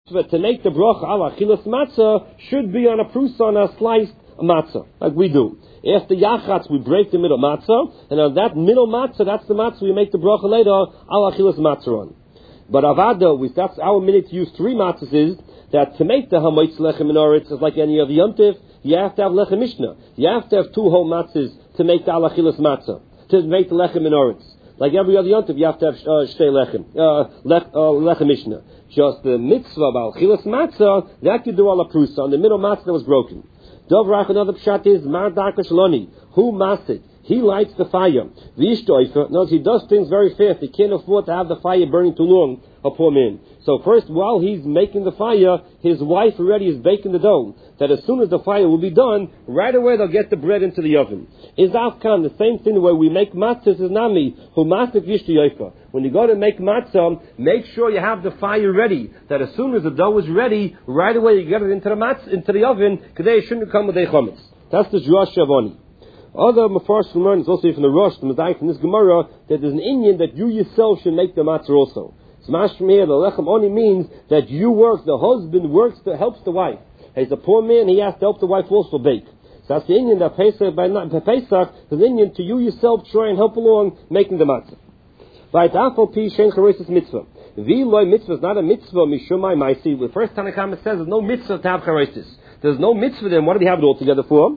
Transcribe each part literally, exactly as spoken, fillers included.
to make the bracha ala achilas matzah should be on a prusa, on a sliced matzah, like we do. After yachatz, we break the middle matzah, and on that middle matzah, that's the matzah we make the bracha later ala achilas matzah on. But avada, we, that's our minute to use three matzahs, is that to make the hamoitz lechem minoritz is like any other yomtiv, you have to have lechem mishnah. You have to have two whole matzahs to make the ala achilas matzah, to make the lechem minoritz. Like every other yontiv, you have to have uh, shtei lechem, uh, lech, uh, lechem mishnah. Just the mitzvah about chilas matzah, that you do ala prusa, on the middle matzah that was broken. Dovrach, another pshat is, mar darka shaloni, who masik, he lights the fire. V'ishtoifer, notice he does things very fast, he can't afford to have the fire burning too long, a poor man. So first, while he's making the fire, his wife already is baking the dough, that as soon as the fire will be done, right away they'll get the bread into the oven. Is Afkan the same thing where we make matzahs is nami, who masik v'ishtoifer. When you go to make matzah, make sure you have the fire ready, that as soon as the dough is ready, right away you get it into the matzah, into the oven, because they shouldn't come with a chometz. That's the Josh Shavoni. Other Mefarshim learn, it's also from the Rosh, the Mizayik, from this Gemara, that there's an Indian that you yourself should make the matzah also. So Mashrim here, the Lechem only means that you work, the husband works, to, helps the wife. He's a poor man, he has to help the wife also bake. So that's the Indian that Pesach, by Pesach, is an Indian to you yourself try and help along making the matzah. By Tafel Pi Shen Charesis Mitzvah. V'loi mitzvah is not a mitzvah, Mishumai Maisi. The first Tanakh says there's no mitzvah to have Charesis. There's no mitzvah then, what do we have it all together for?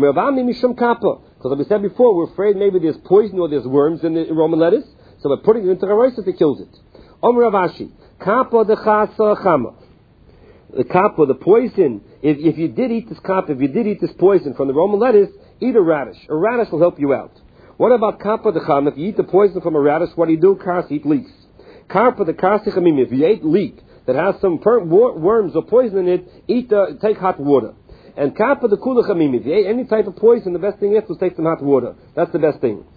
Because like we said before, we're afraid maybe there's poison or there's worms in the Roman lettuce, so by putting it into Charesis, it kills it. Omer Ravashi, kappa de chasa chama. The kappa, the poison, if, if you did eat this kappa, if you did eat this poison from the Roman lettuce, eat a radish. A radish will help you out. What about kappa de chama? If you eat the poison from a radish, what do you do? Kars, eat leeks. Kappa de karsi chamim, if you ate leek that has some per- worms or poison in it, eat uh, take hot water. And kappa de kula chamim, if you ate any type of poison, the best thing is to take some hot water. That's the best thing.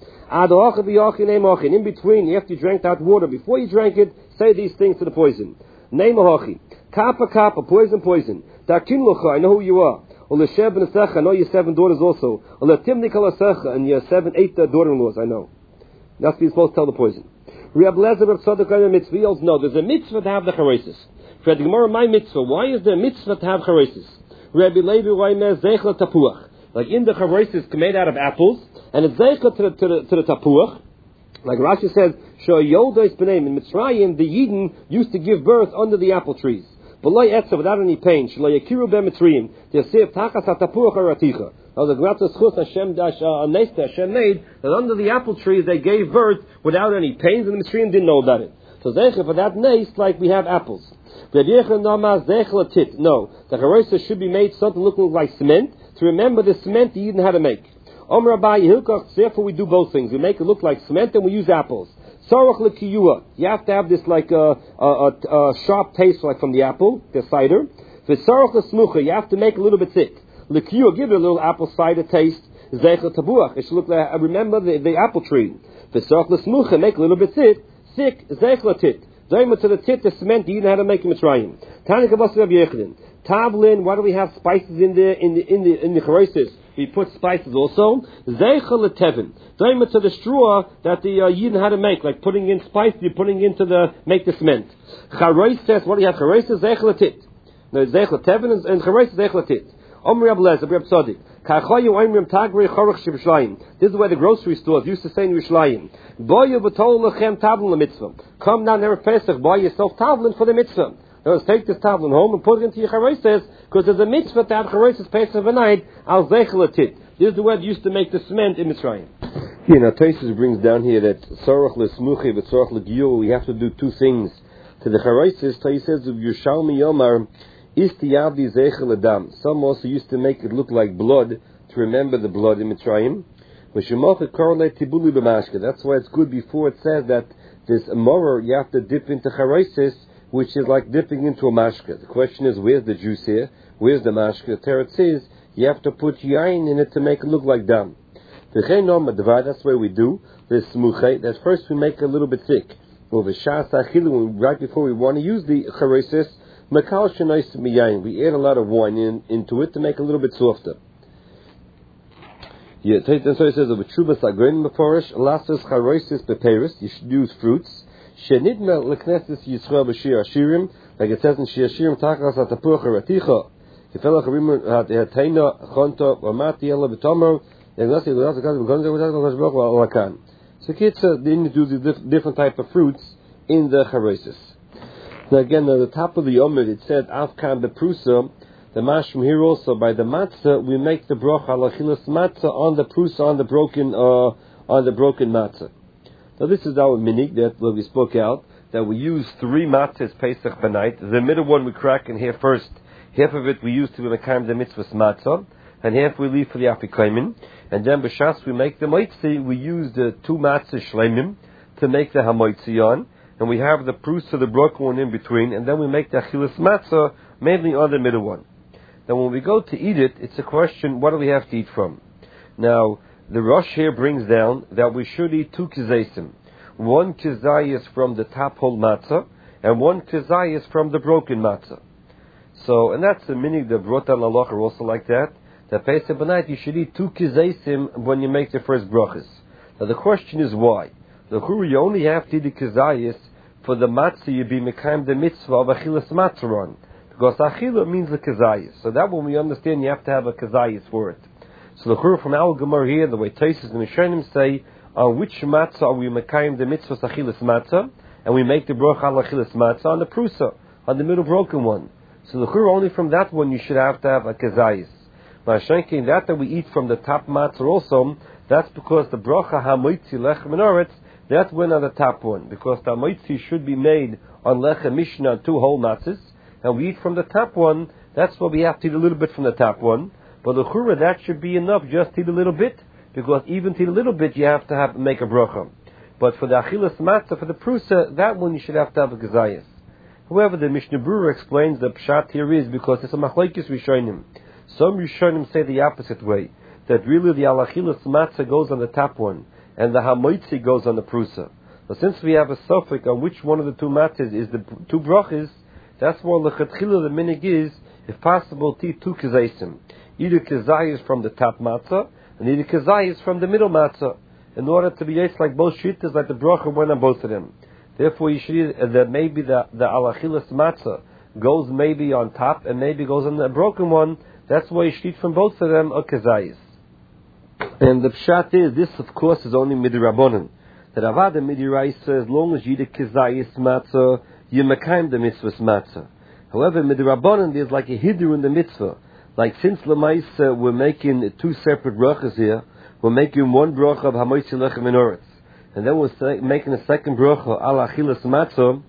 In between, after you drank that water, before you drank it, say these things to the poison. Kappa, kappa, poison, poison. I know who you are. I know your seven daughters also. And your seven, eight daughter-in-laws, I know. That's what you're supposed to tell the poison. We all know there's a mitzvah to have the charesis. For the Gemara, my mitzvah, why is there a mitzvah to have charesis? Rabbi Levi Raimer Zeichel Tapuach. Like in the charesis made out of apples, and it's zeichel to the, to the, to the tapuach. Like Rashi says, Shoyodos b'neim, in Mitzrayim, the Yidden used to give birth under the apple trees. B'loi etza, without any pain. Shlo yakiru b'Mitzrayim, t'yasir tachas ha'tapuach ha'raticha. Now the Gratza Schus Hashem dash Nesta Hashem made that under the apple trees they gave birth without any pains, and the Mitzrayim didn't know about it. So zeichel for that nest, like we have apples. No, the charesis should be made something looking like cement, to remember the cement you didn't how to make. Therefore we do both things. We make it look like cement and we use apples. You have to have this like a, a, a, a sharp taste like from the apple, the cider. You have to make it a little bit thick. Give it a little apple cider taste. It should look like, remember the, the apple tree. Make it a little bit thick. Thick, to the tit, the cement, you didn't know how to make a Mitzrayim. Tavlin, why do we have spices in the in the in the in the charesis? We put spices also. Zeichel letevin, to the straw that the uh, Yidden had to make, like putting in spice, you're putting into the make the cement. Chareis says, what do you have? Charesis zeichel letit. No, zeichel letevin and charesis zeichel letit. Omri Ablez, Abri Absadik. Kachayu Oimrim Tagri Chorach Shivshlayim. This is where the grocery stores used to say in Yerushalayim. Boyu b'tol lechem tavlin l'mitzvah. Come now, never Pesach, buy yourself tavlin for the mitzvah. Now let's take this tavlin home and put it into your charesis, because there's a mitzvah to have charesis Pesach v'night al zeichel atit. This is the way they used to make the cement in Mitzrayim. Here now, Tosfos brings down here that tzorach l'smuchi v'tzorach l'giyur, we have to do two things to the charesis. Tosfos says of Yerushalmi Yomar. Some also used to make it look like blood, to remember the blood in Mitzrayim. That's why it's good before it says that this moror you have to dip into charesis, which is like dipping into a mashka. The question is, where's the juice here? Where's the mashka? The Teretz says you have to put yain in it to make it look like dam. That's why we do this smuchay. That first we make it a little bit thick. Right before we want to use the charesis, we add a lot of wine in, into it to make it a little bit softer. Yeah, so it says of a trubas agrein beforish, lasses charosis beperis. You should use fruits. Shenidme leknesses Yisrael b'shir Ashirim, like it says in Shir Ashirim, Tachas atapucha raticha, Kefelach harimon hateina chonto v'mati ela v'tomer, Yagnasi l'nasa kazi v'gonze v'zak l'kashbach v'alakan. So Kitzah, they need to do the different type of fruits in the charesis. Now again, at the top of the Omid, it said, Afkan beprusa, the mashroom here also, by the matzah, we make the brocha alachilas matzah on the prusa, on the broken, uh, on the broken matzah. Now this is our minig that we spoke out, that we use three matzahs Pesach b'night. The middle one we crack in here first. Half of it we use to make the mitzvahs matzah, and half we leave for the afikoimin. And then b'shas we make the moitzi, we use the two matzah shleimim to make the hamoitzi on, and we have the prusa, the broken one in between, and then we make the achilas matzah mainly on the middle one. Now when we go to eat it, it's a question, what do we have to eat from? Now, the Rosh here brings down that we should eat two kizaysim. One kizay is from the top whole matzah, and one kizay is from the broken matzah. So, and that's the meaning the brought down halacha also like that, that Pesach b'night you should eat two kizaysim when you make the first brachas. Now the question is why? The churu, you only have to eat the kizayis for the matzah you be mekayim the mitzvah of achilas matzah on. Because achila means the kazayis. So that when we understand you have to have a kazayis for it. So the chur from our Gemara here, the way Taisus and Mishanim say, on which matzah are we mekayim the mitzvah achilas matzah, and we make the brocha al achilas matzah on the prusa, on the middle broken one. So the chur, only from that one you should have to have a kazayis. Mashenkin, that that we eat from the top matzah also, that's because the brocha hamoitzi lechem menoretz, that went on the top one, because the hamoitzi should be made on lechem mishnah two whole matzahs, and we eat from the top one. That's why we have to eat a little bit from the top one. But the chura, that should be enough, just to eat a little bit, because even to eat a little bit you have to have make a bracha. But for the achilas matzah, for the prusa, that one you should have to have a gazayas. However, the Mishnah Berurah explains the pshat here is because it's a machlokes rishonim. Some rishonim say the opposite way, that really the alachilas matzah goes on the top one, and the hamoitzi goes on the prusa. But since we have a suffix on which one of the two matzahs is the two brachas, that's why lechatchila the minig is, if possible, to eat two kazaysim. Either kazayis from the top matzah, and either kazayis from the middle matzah, in order to be yetz like both shittas, like the bracha went on both of them. Therefore, you should eat, uh, that maybe the the alachilas matzah goes maybe on top, and maybe goes on the broken one. That's why you should eat from both of them a kazayis. And the pshat is, this of course is only midrabanan. That avada midiraisa, as long as you eat a kazayis matzah, you mekayim the mitzvah's matzah. However, midrabanan there's like a hiddur in the mitzvah. Like since lemaisa we're making two separate brachas here, we're making one bracha of hamoitzi lechem menoretz, and then we're making a second bracha al achilas matzah.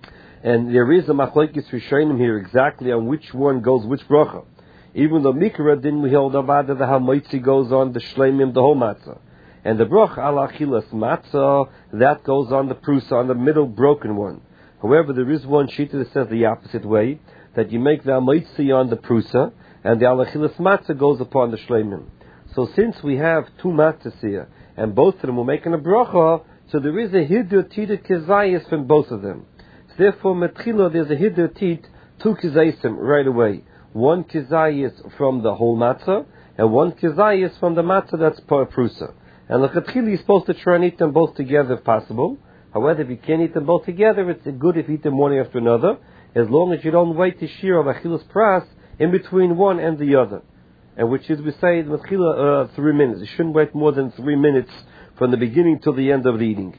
And there is a machlokes rishonim here exactly on which one goes which bracha. Even though mikra didn't we hold avada the hamoitzi goes on the shleimim the whole matzah, and the bracha al achilas matzah that goes on the prusa on the middle broken one. However, there is one shita that says the opposite way, that you make the hamoitzi on the prusa, and the alachilas matzah goes upon the shleimim. So since we have two matzahs here, and both of them were making a bracha, so there is a hiddur tit kizayis from both of them. So therefore, metchila there's a hiddur tit two kizayisim right away. One kizayis from the whole matzah, and one kizayis from the matzah that's per prusa. And lechatchila you're supposed to try and eat them both together if possible. However, if you can't eat them both together, it's good if you eat them one after another, as long as you don't wait to shear of achilas pras in between one and the other. And which is, we say, uh, three minutes. You shouldn't wait more than three minutes from the beginning till the end of the eating.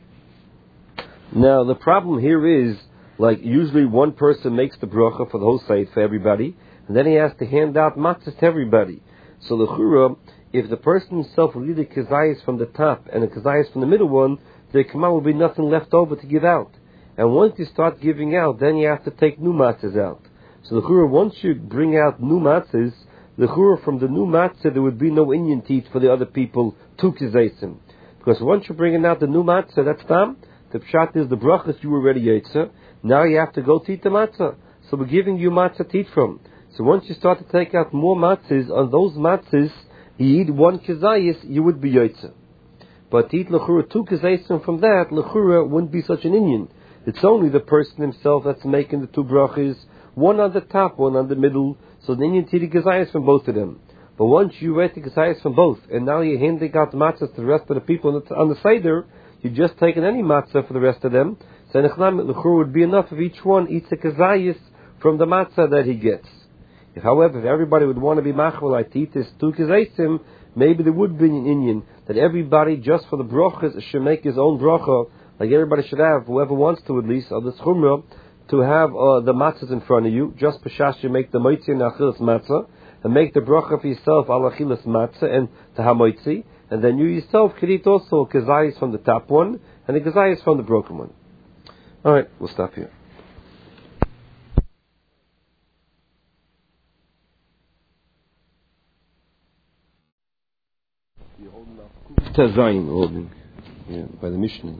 Now, the problem here is, like, usually one person makes the bracha for the whole site for everybody, and then he has to hand out matzahs to everybody. So, the chura, if the person himself will eat a kazayis from the top and a kazayis from the middle one, there will be nothing left over to give out. And once you start giving out, then you have to take new matzahs out. So the chura, once you bring out new matzahs, the chura from the new matzah, there would be no Indian teeth for the other people, two kizaysim. Because once you're bringing out the new matzah, that's tam, the pshat is the brachas you already yetzer, now you have to go to eat the matzah. So we're giving you matzah to eat from. So once you start to take out more matzahs, on those matzahs, you eat one kizayis, you would be yetzer. But to eat l'chura two kizaysim from that, l'chura wouldn't be such an Indian. It's only the person himself that's making the two brachas, one on the top, one on the middle, so then you take the kazayas from both of them. But once you ate the kazayas from both, and now you're handing out matzahs to the rest of the people on the, on the seder, you're just taking any matzah for the rest of them, So Nechlam would be enough if each one eats a kazayis from the matzah that he gets. If, however, if everybody would want to be machvalite to eat this two kazaysim, maybe there would be an Indian that everybody, just for the brachas, should make his own bracha, like everybody should have, whoever wants to at least, of this chumrah, to have uh, the matzahs in front of you. Just b'shash you make the moitzi and achilas matzah, and make the bracha for yourself al achilas matzah and the hamoitzi, and then you yourself could eat also kazayis from the top one and the kazayis from the broken one. All right, we'll stop here. Tazayin holding, yeah, by the Mishnah.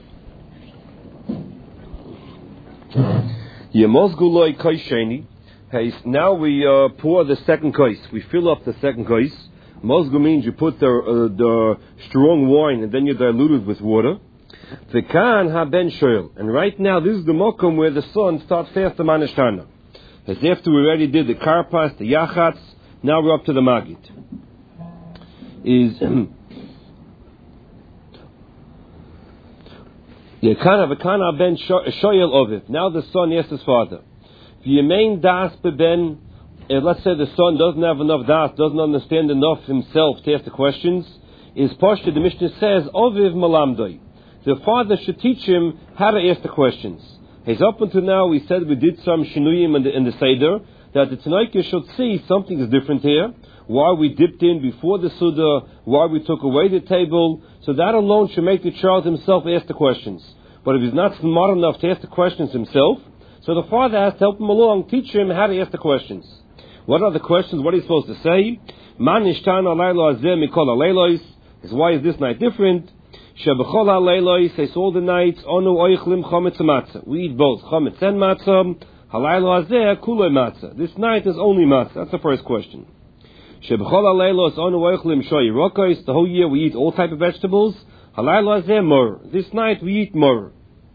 Yemozguloi kaisheni. Now we uh, pour the second kais. We fill up the second kais. Mozgu means you put the uh, the strong wine and then you dilute it with water. V'kan haben shoel. And right now this is the mokum where the sun starts fast the manishtana. As after we already did the karpas, the yachatz, now we're up to the magid. Is Yekana v'kana ben shoyel oviv. Now the son asks his father, V'yemein das beben. Let's say the son doesn't have enough das, doesn't understand enough himself to ask the questions. Is Pashta, the Mishnah says, oviv malamdoi. The father should teach him how to ask the questions. As up until now, we said we did some shinuyim in the, in the Seder, that the Tanoika should see something is different here. Why we dipped in before the Suda, why we took away the table. So that alone should make the child himself ask the questions. But if he's not smart enough to ask the questions himself, so the father has to help him along, teach him how to ask the questions. What are the questions? What are you supposed to say? Man ishtan alaylo azeh mikol alaylos. Is why is this night different? Shebechol alaylos. Says all the nights onu oichlim chometz matzah. We eat both chometz and matzah. Halaylo azeh kulei matzah. This night is only matzah. That's the first question. Shebechol alaylos onu oichlim shoy rokos. The whole year we eat all type of vegetables. Halaylo azeh mor. This night we eat mor.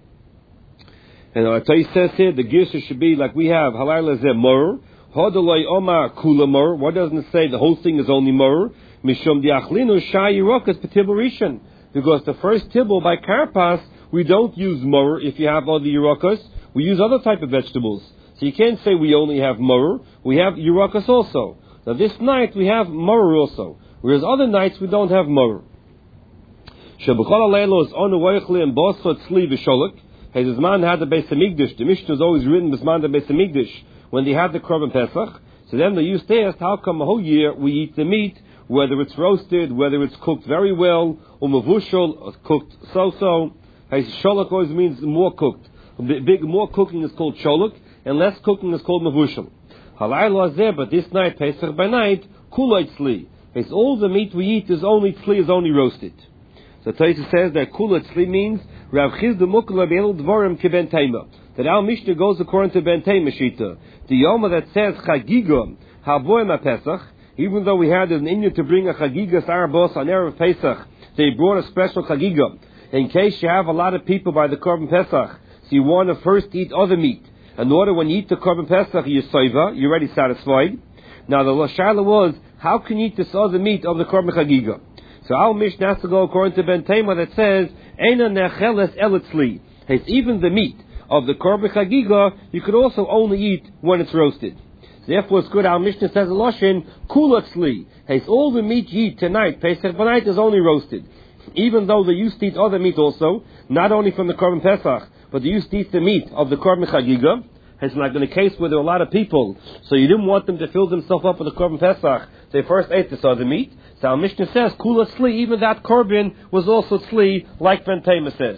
And our Torah says here the girsa should be like we have halaylo azeh mor. Hodoloi Omar Kula Mor. Why doesn't it say the whole thing is only Mor? Mishum Diachlinu Shai Yirokas Petibarishan. Because the first tibble by Karpas, we don't use Mor if you have other Yirokas. We use other type of vegetables. So you can't say we only have Mor. We have Yirokas also. Now this night we have Mor also. Whereas other nights we don't have Mor. Shebechol Aleilos Onu Weichli and Bosot Tzli V'Sholok. Hezizman had the Beis Hamikdash. The Mishnah is always written Bisman the Beis Hamikdash. When they had the Korban Pesach, so then they used to ask, how come a whole year we eat the meat, whether it's roasted, whether it's cooked very well, or mavushal, cooked so-so. Sholok always means more cooked. Big, more cooking is called sholok, and less cooking is called mavushal. Halaylo azeh, but this night, Pesach by night, kulay tzli. It's all the meat we eat is only tzli, is only roasted. So Taisa says that kulay tzli means, Rav Chizda Mukla Be'el Dvorim Kiben Taima. That our Mishnah goes according to Ben Taima Shita. The Yoma that says Chagiga Havoim Pesach, even though we had an Indian to bring a Chagiga Sarabos on Erev Pesach, they brought a special Chagiga. In case you have a lot of people by the Korban Pesach, so you want to first eat other meat. In order when you eat the Korban Pesach, you're soiva, you're already satisfied. Now the Shaila was, how can you eat this other meat of the Korban Chagiga? So our Mishnah has to go according to Ben Taima that says, Eina necheles elitzli. It's even the meat of the Korban Chagiga, you could also only eat when it's roasted. Therefore, it's good. Our Mishnah says a lashon kulatzli. It's all the meat you eat tonight. Pesach b'night is only roasted. Even though they used to eat other meat also, not only from the Korban Pesach, but they used to eat the meat of the Korban Chagiga. It's like in a case where there were a lot of people, so you didn't want them to fill themselves up with the Korban Pesach. They first ate this other meat. So our Mishnah says kulatzli. Even that Korban was also tzli, like Ben Taima says.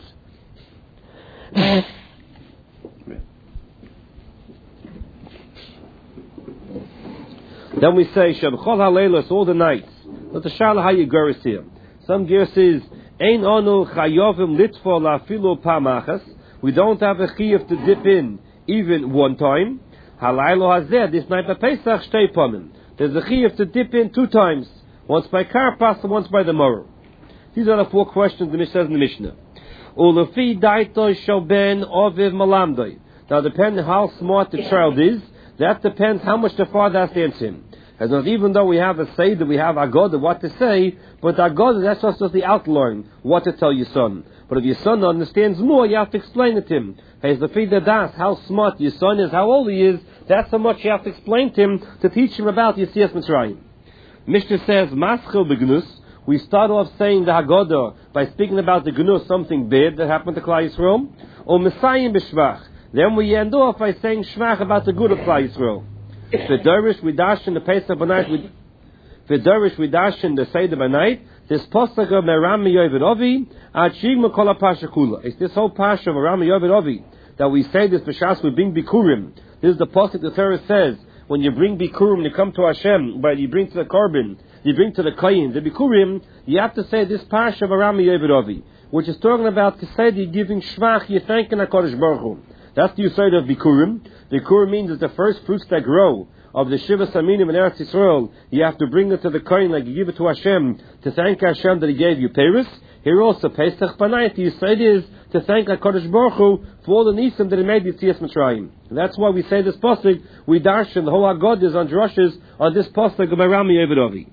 Then we say Shebechol Haleilos all the nights. But the Shala Hayaguris here. Some gear says Ein Onu Chayovim Litfo Lafilo Pamachas. We don't have a chiyuv to dip in even one time. Halaylo Hazeh this night by Pesach Shtei Pamim. There's a chiyuv to dip in two times. Once by Karpas and once by the Morah. These are the four questions the Mishnah says in the Mishnah. Ulefi Daito Shoben Oviv Malamdoi. Now depending how smart the child is, that depends how much the father has to answer him. As not even though we have a Seder, we have Agoda, what to say, but Agoda, that's just the outline, what to tell your son. But But if your son understands more, you have to explain it to him. How smart your son is, how old he is, that's how much you have to explain to him to teach him about Yetzias Mitzrayim. Mishnah says, Maschil begnus. We start off saying the Haggadah by speaking about the gnus, something bad that happened to Klal Yisrael. Or Messiah b'shvach. Then we end off by saying shvach about the good of Klal Yisrael. The Derish we dash in the Pesach b'night. The Derish we dash in the Seder b'night. This pasuk of Meram Yovid Ovi Ad Shigma Kol Pasha Kula. It's this whole pasha of Meram Yovid Ovi that we say this b'shas we bring bikurim. This is the pasuk the Torah says when you bring bikurim, you come to Hashem, but you bring to the korban, you bring to the kohen, the bikurim. You have to say this pasha of Meram Yovid Ovi, which is talking about Kesedi giving shvach, you thanking HaKadosh Baruch Hu. That's the Yisod of bikurim. Bikurim means that the first fruits that grow of the Shiva Saminim in Eretz Yisrael, you have to bring it to the kohen like you give it to Hashem to thank Hashem that He gave you Paris. Here also Pesach Panayit, the Yisod is to thank HaKadosh Baruch Hu for all the nisim that He made Yetzias Mitzrayim. And that's why we say this pasuk. We darshan the whole Haggadah is on drushes on this pasuk of Meram Yovid Ovi.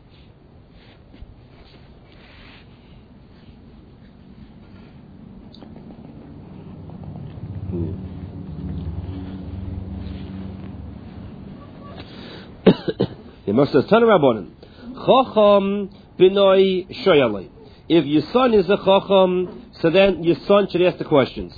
If your son is a chacham, so then your son should ask the questions.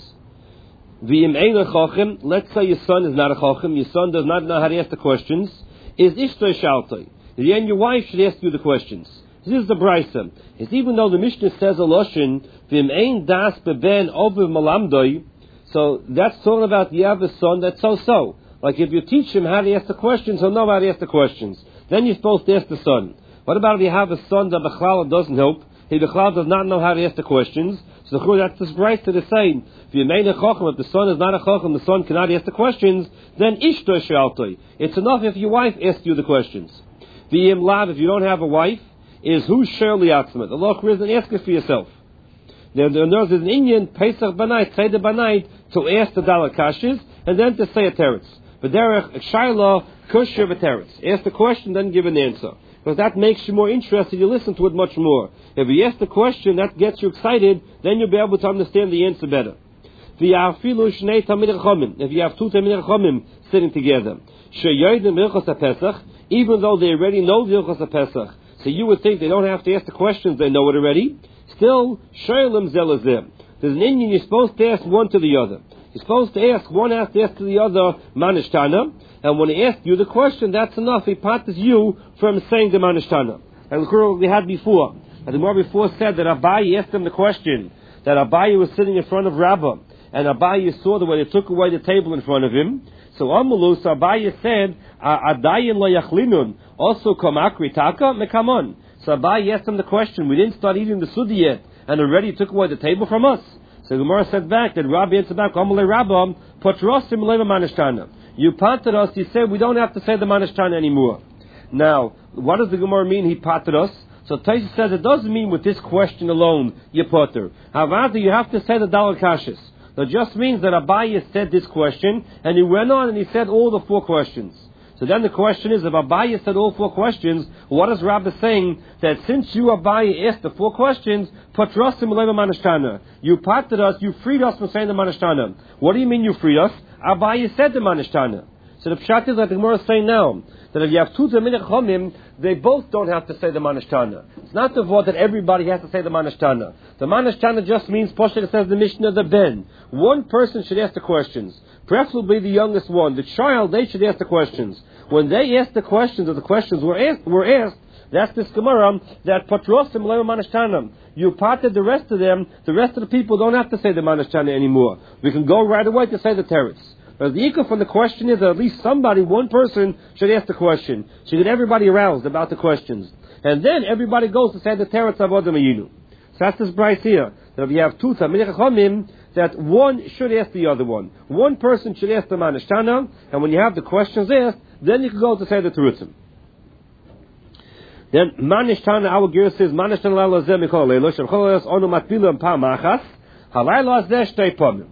Let's say your son is not a chacham, your son does not know how to ask the questions. Is ishtoi shaltoi? Then your wife should ask you the questions. This is the brisa. It's even though the Mishnah says a loshin v'im ein das beben oviv malamdoi, so that's talking about you have a son that's so-so. Like if you teach him how to ask the questions, he'll know how to ask the questions. Then you're supposed to ask the son. What about if you have a son that Bechlal doesn't help? He Bechlal does not know how to ask the questions. So that's this right to the same. If you made a chacham, if the son is not a chacham, the son cannot ask the questions, then ishtoi shaltoi. It's enough if your wife asks you the questions. V'yim lav, if you don't have a wife, is who surely atzmat. The loch isn't ask it for yourself. There, there, there's an Indian Pesach b'night, Seder b'night, to ask the daled kashis and then to say a teretz. But derech shayla kusher v'teretz. Ask the question, then give an answer. Because that makes you more interested, you listen to it much more. If you ask the question, that gets you excited, then you'll be able to understand the answer better. If you have two Talmidei Chachamim sitting together, even though they already know the Hilchos HaPesach, so you would think they don't have to ask the questions, they know it already, still, Shoylim Zelazim. There's an Indian, you're supposed to ask one to the other. You're supposed to ask, one has to ask to the other, Manishtana, and when he asks you the question, that's enough. He parts you from saying the Manishtana. And look what we had before. And the Gemara before said that Abayi asked him the question, that Abayi was sitting in front of Rabbah, and Abayi saw the way they took away the table in front of him. So Amalus, Abayi said, Adayin lo yachlinun, also kamakri taka mekamon. So Abayi asked him the question, we didn't start eating the sudi yet, and already took away the table from us. So the Gemara said back that Rabbi answered back, Amalei Rabbah, potrosim leva manishtana. You parted us, he said we don't have to say the manishtana anymore. Now, what does the Gemara mean he parted us? So Taisa says it doesn't mean with this question alone you potter. However, you have to say the daled kashis. That just means that Abaye said this question, and he went on and he said all the four questions. So then the question is, if Abaye said all four questions, what is Rabbi saying? That since you, Abaye, asked the four questions, patrosim leva manishtana. You parted us, you freed us from saying the manishtana. What do you mean you freed us? Abaye said the manishtana. So the pshat is like the Gemara is saying now, that if you have two Talmidei Chachamim, they both don't have to say the Manishtana. It's not the word that everybody has to say the Manishtana. The Manishtana just means, Poshet, it says the Mishnah, the Ben. One person should ask the questions. Preferably the youngest one. The child, they should ask the questions. When they ask the questions, or the questions were asked, were asked that's this Gemara, that Patrosim Leva Manishtana. You parted the rest of them, the rest of the people don't have to say the Manishtana anymore. We can go right away to say the Teretz. But the ikar from the question is that at least somebody, one person, should ask the question. Should get everybody aroused about the questions. And then everybody goes to say the Teretz Avodah Mayinu. So that's this price here. That if you have two Talmidei Chachamim, that one should ask the other one. One person should ask the Manishtana, and when you have the questions asked, then you can go to say the Terutzim. Then Manishtana, our gear says, Manishtana la lazeh mikol leilo, shem chol elos onu matbilu pa machas, halaylo azeh shtei pamim.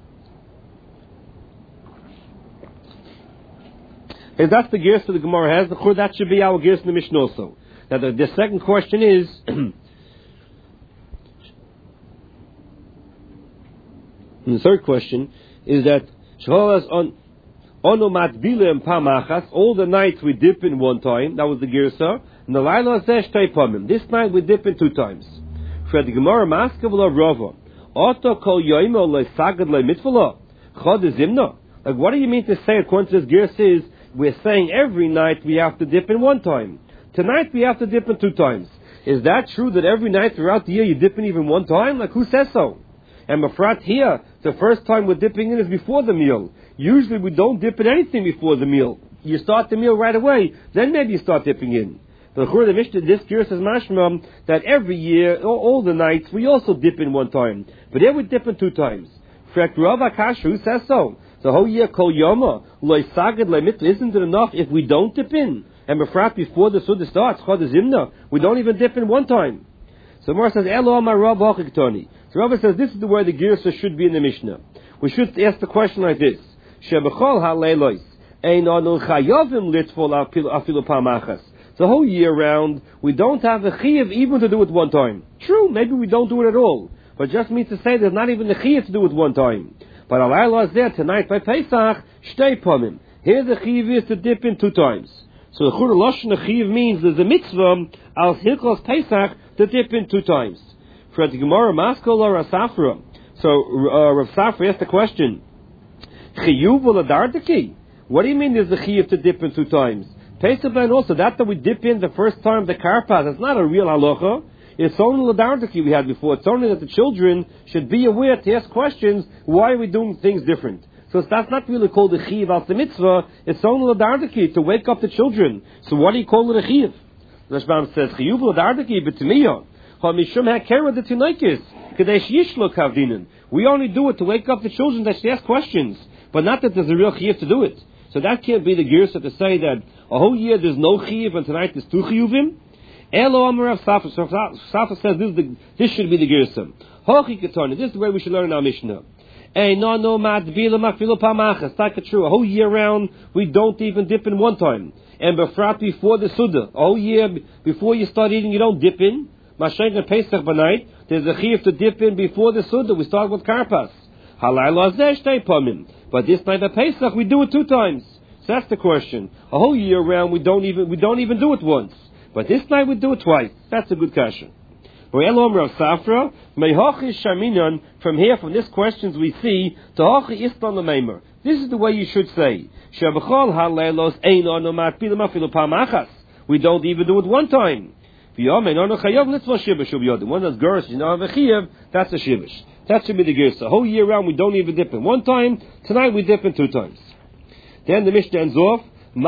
If that's the gears that the Gemara has, that should be our gears in the Mishnah also. Now the, the second question is, And the third question is that Shaholas on Onomat Bilem Pamachas, all the nights we dip in one time, that was the Girsa, and the Laila Zesh Taipamim. This night we dip in two times. For the Gemara Maskavla Rava, Otto Kol Yoimo Le Sagad Le Mitzvah, Chod Zimna. Like, what do you mean to say, according to this Girsa, is we're saying every night we have to dip in one time. Tonight we have to dip in two times. Is that true that every night throughout the year you dip in even one time? Like, who says so? And Mafrat here, the first time we're dipping in is before the meal. Usually we don't dip in anything before the meal. You start the meal right away, then maybe you start dipping in. But the Mishnah, this year says mashma that every year, all, all the nights, we also dip in one time. But here we dip in two times. Frek Rav Akash, who says so? The whole year, Kol Yoma, Loi Sagad Le Mitzvah, isn't it enough if we don't dip in? And Mafrat before the Suda starts, Chod Zimna, we don't even dip in one time. So Mar says, Elo Amar Rav Hochiktoni. So Rabbi says this is the way the Girsa should be in the Mishnah. We should ask the question like this: Shebechol haleilos ein anu chayovim litfol afilu pamachas. The whole year round we don't have the chiyuv even to do it one time. True, maybe we don't do it at all, but just means to say there's not even the chiyuv to do it one time. But alayla is there tonight by Pesach shtei pamim. Here the chiyuv is to dip in two times. So the chur lashon chiyuv means there's a mitzvah al hilchos Pesach to dip in two times. For the Gemara, Maskol or Asafra. So uh, Rav Safra asked the question: Chiyuv v'ladardaki? What do you mean there's a chiyuv to dip in two times? Pesach ben also that that we dip in the first time the karpas. It's not a real halacha. It's only ladardaki we had before. It's only that the children should be aware to ask questions. Why are we doing things different? So that's not really called a chiyuv al mitzvah. It's only ladardaki to wake up the children. So what do you call it a chiyuv? The Rashbam says chiyuv v'ladardaki b'timiyah. We only do it to wake up the children that should ask questions, but not that there's a real chiyuv to do it. So that can't be the girsa to say that a whole year there's no chiyuv and tonight there's two chiyuvim. Elo Amar Rav Safra. So Safra says this, is the, this should be the girsa. Hochi Ketani. This is the way we should learn our Mishnah. Hey, no, no, madvila makvila pamachas. That's true. A whole year round we don't even dip in one time. And befrat before the Suda, a whole year before you start eating, you don't dip in. Mashenk and Pesach b'night, there's a chiyuv to dip in before the Suda. We start with karpas. Halayla azeh shtei pamim. But this night of Pesach we do it two times. So that's the question. A whole year round we don't even we don't even do it once. But this night we do it twice. That's a good question. From here, from these questions we see, this is the way you should say. We don't even do it one time. One that's gersh, you know, that's a shivish. That should be the gersh. The whole year round we don't even dip in one time. Tonight we dip in two times. Then the Mishnah ends off,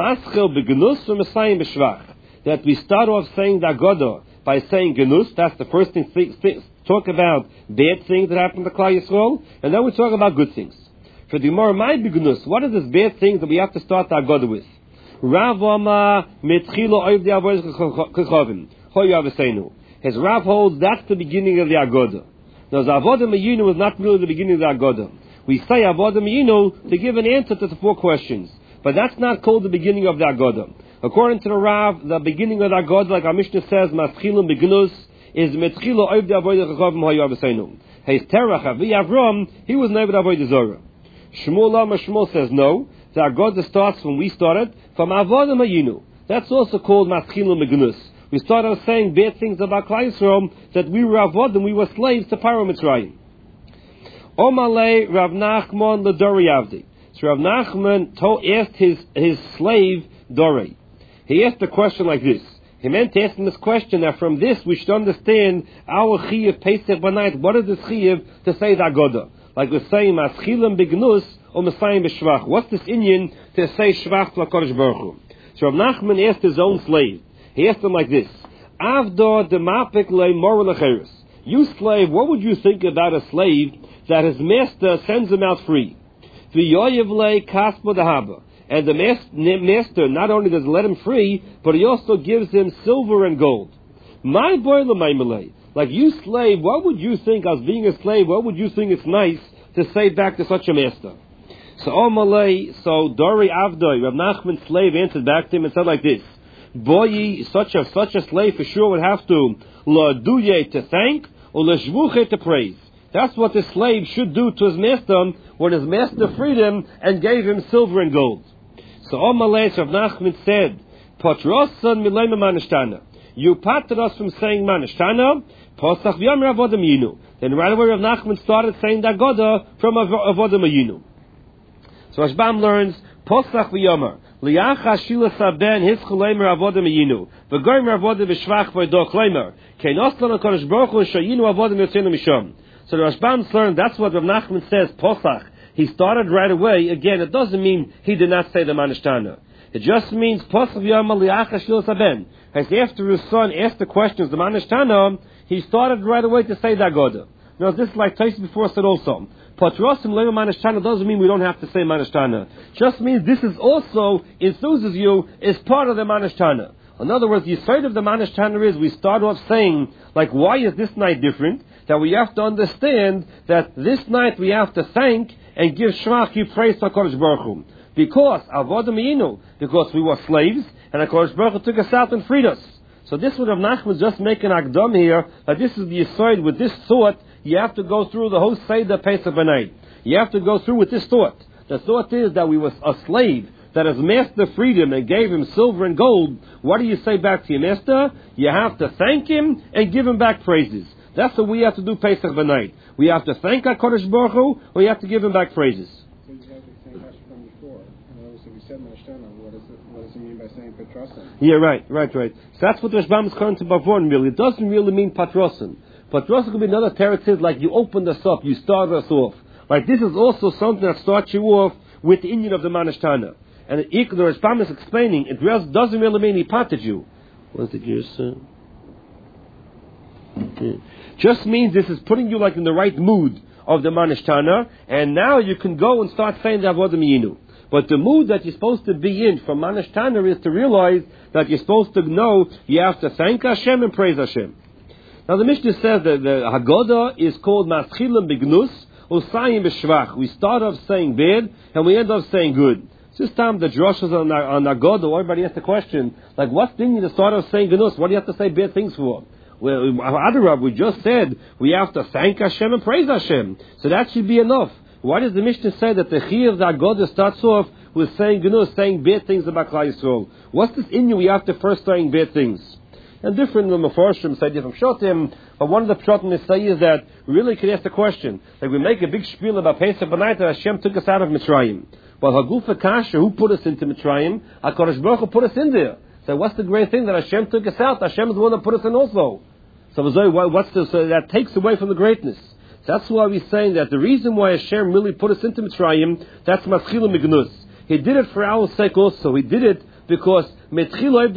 that we start off saying the Agodah by saying genus. That's the first thing. Th- th- talk about bad things that happen to Klal Yisrael, and then we talk about good things. For the Gemara, my genus, what are these bad things that we have to start the Agodah with? Rav Ama mitchilo oivdei avodas kechavim. His Rav holds that's the beginning of the Agodah. Now, the Avodah Meyinu is not really the beginning of the Agodah. We say Avodah Meyinu to give an answer to the four questions, but that's not called the beginning of the Agodah. According to the Rav, the beginning of the Agodah, like our Mishnah says, Maschilum beginus, is Metchilo oivdei avodas kechavim hayav. His Terach Avi Avram, he was Neved Avodah Zorah. Shmuel Lama Shmuel says no. The Agodah starts when we started from Avodah Meyinu. That's also called Maschilum beginus. We started saying bad things about Klal Yisrael, that we were avodim, we were slaves to Paro Mitzrayim. Omalei Rav Nachman l'Dori Avdi. So Rav Nachman told, asked his, his slave Dori. He asked a question like this. He meant to ask him this question that from this we should understand our chiyuv Pesach b'night. What is this chiyuv to say the Agodah? Like we're saying Maschilim b'gnus or Masayim b'shvach. What's this inyan to say shvach to HaKadosh Baruch Hu? So Rav Nachman asked his own slave. He asked him like this: Avdo demapik le mor lecheres. You slave, what would you think about a slave that his master sends him out free? V'yoyev le kaspo dehaba. And the master not only does let him free, but he also gives him silver and gold. My boy l'maymelei. Like you slave, what would you think as being a slave? What would you think it's nice to say back to such a master? So Omalei, so Dori Avdoi, Rav Nachman's slave answered back to him and said like this: Boy, such a such a slave for sure would have to la duye to thank or la shvuche to praise. That's what the slave should do to his master when his master freed him and gave him silver and gold. So Amalei Rav Nachman said, Patrosan milayma manishtana. You parted us from saying manishtana, Posach v'yomer avodim yinu. Then right away Rav Nachman started saying the Agoda from avodim yinu. So Rashbam learns, Posach v'yomer. Liacha shila saben his chuleimer avodim yinu. V'goymer avodim v'shvach v'do chleimer. Kein oslan HaKadosh Baruch Hu shayinu avodim yotzenu misham. So the Rashbam learned that's what Rav Nachman says, Posach. He started right away. Again, it doesn't mean he did not say the manishtana. It just means Posach v'yomer liacha shila saben. As after his son asked the questions, the manishtana, he started right away to say the Agoda. Now this is like Tais before said also. Patrosim lema manishtana doesn't mean we don't have to say manishtana. Just means this is also enthuses you as part of the manishtana. In other words, the side of the manishtana is we start off saying like, why is this night different? That we have to understand that this night we have to thank and give shvach, give praise to HaKadosh Baruch Hu. Because avodim yinu, because we were slaves and HaKadosh Baruch Hu took us out and freed us. So this would have Nachman just making Akdam here, that this is the aside with this thought. You have to go through the whole Seder Pesach B'nai. You have to go through with this thought. The thought is that we was a slave, that his master freed him and gave him silver and gold. What do you say back to your master? You have to thank him and give him back praises. That's what we have to do Pesach B'nai. We have to thank HaKadosh Baruch Hu, or we have to give him back praises. So you have to say Hashemam before. And obviously we said Mashtana. What does it, what does it mean by saying Petrosin? Yeah, right, right, right. So that's what Rashbam is calling to Bavon really. It doesn't really mean Patrosin. Patrosin could be another territory like you opened us up, you started us off. Like this is also something that starts you off with the Indian of the Manishtana. And the Rashbam is explaining, it doesn't really mean he parted you. What's the gear, sir? Okay. Just means this is putting you like in the right mood of the Manishtana, and now you can go and start saying the Avodim Yinu. But the mood that you're supposed to be in from Manishtana is to realize that you're supposed to know you have to thank Hashem and praise Hashem. Now the Mishnah says that the Haggadah is called Maschilim Bignus, Usayim B'Shvach. We start off saying bad, and we end up saying good. This time the drushes on, on Haggadah, everybody asks the question, like what's the thing to start off saying Gnus? What do you have to say bad things for? Well, Adarab, we just said we have to thank Hashem and praise Hashem. So that should be enough. Why does the Mishnah say that the Chi of the Haggadah starts off with saying Gnus, saying bad things about Klal Yisrael? What's this in you? We have to first saying bad things. And different Mefarshim say different Pshatim, but one of the Pshatim they say is that we really could ask the question, like we make a big spiel about Pesach B'nai that Hashem took us out of Mitzrayim. But Hagufa Kasha, who put us into Mitzrayim? HaKadosh Baruch Hu put us in there. So what's the great thing that Hashem took us out? Hashem is the one that put us in also. So what's the, so that takes away from the greatness. So that's why we're saying that the reason why Hashem really put us into Mitzrayim, that's Maschilim Mignus. He did it for our sake also. He did it because Metchila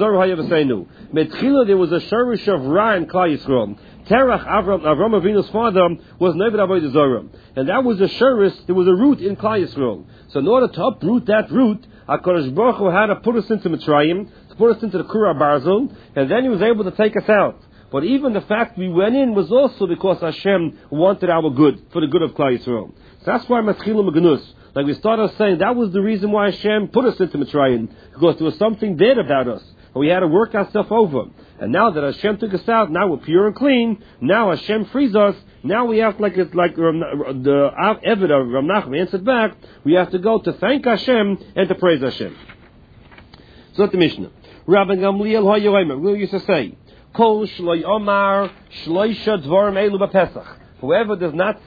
there was a shurish of Ra in Klal Yisrael. Terach, Avram, Avram Avinu's father, was Neved Avodah Zarah. And that was a shurish, there was a root in Klal Yisrael. So in order to uproot that root, HaKadosh Baruch Hu had to put us into Mitzrayim, to put us into the Kura Barzel, and then He was able to take us out. But even the fact we went in was also because Hashem wanted our good, for the good of Klal Yisrael. So that's why Matchilim Magnus. Like we started saying, that was the reason why Hashem put us into Mitzrayim, because there was something bad about us. And we had to work ourselves over. And now that Hashem took us out, now we're pure and clean. Now Hashem frees us. Now we have, like it's like Ram, the Eved of Rav Nachman answered back, we have to go to thank Hashem and to praise Hashem. So that's the Mishnah. Rabbi Gamliel Hayoyim, we used to say, Kol Shloi Omar Shloisha Dvarim Elu B'Pesach. Whoever does not